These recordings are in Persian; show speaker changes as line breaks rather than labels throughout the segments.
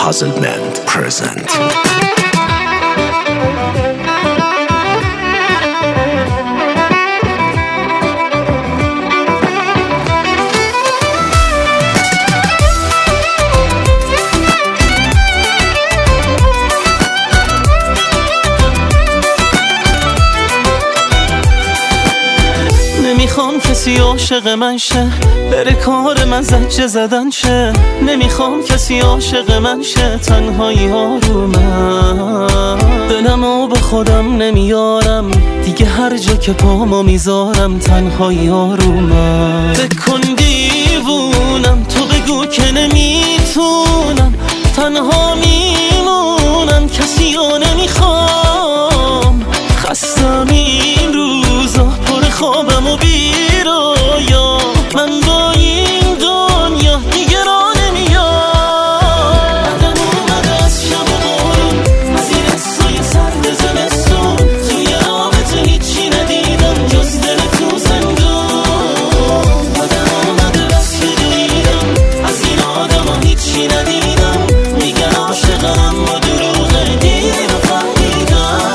Puzzlement present.
نمیخوام کسی عاشق من شه، بره کار من زجه زدن شه. نمیخوام کسی عاشق من شه، تنهایی ها رو من. دلمو با خودم نمیارم دیگه، هر جا که پامو میذارم تنهایی ها رو من. بکن دیوونم، تو بگو که نمیتونم، تنها میمونم، کسی ها نمیخوام. خستم این روزا، پر خوابم و بیرایا، من با این دنیا دیگه را نمیام. بعدم اومده از شب و بارون، از این حسای سرد زمستون، توی رابطه هیچی ندیدم جز دل تو زندون. بعدم اومده بس که دویدم، از این آدم ها هیچی ندیدم، میگن عاشقم و دروغه، دیر فهمیدم.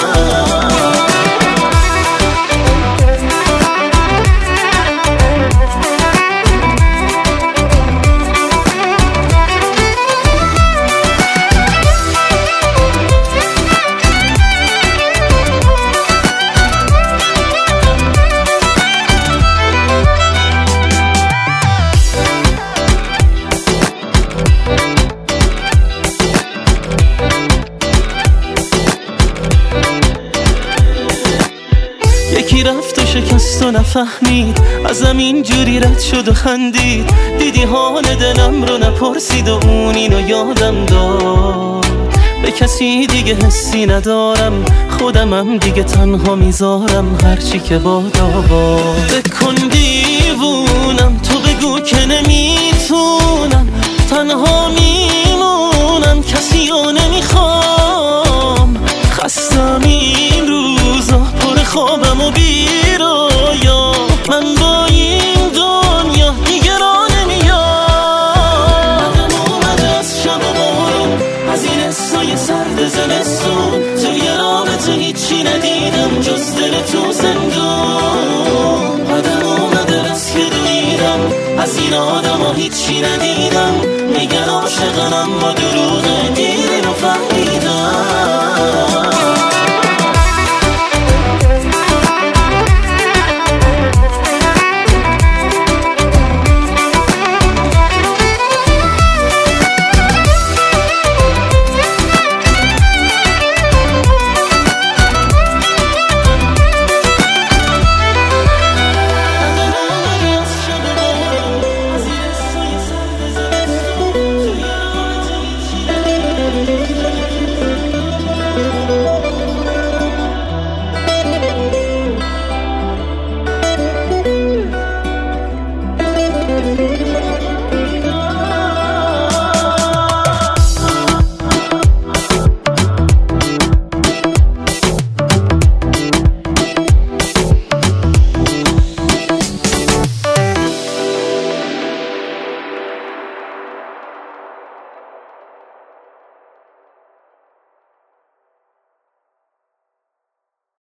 یکی رفت و شکست و نفهمید، ازم اینجوری رد شد و خندید. دیدی حال دلم رو نپرسید و اون اینو یادم داد. به کسی دیگه حسی ندارم، خودمم دیگه تنها میذارم، هرچی که بادا باد. بکن دیوونم، تو بگو که نمیتونم، تنها میمونم، کسی ها نمیخوام. خستم این روزا، پر خوابم و بیرایا، من با این دنیا دیگه را نمیام. بعدم اومده از شب و بارون، از این حسای سرد زمستون، توی رابطه هیچی ندیدم جز دل تو زندون. بعدم اومده بس که دویدم، از این آدم ها هیچی ندیدم، میگن عاشقم با درو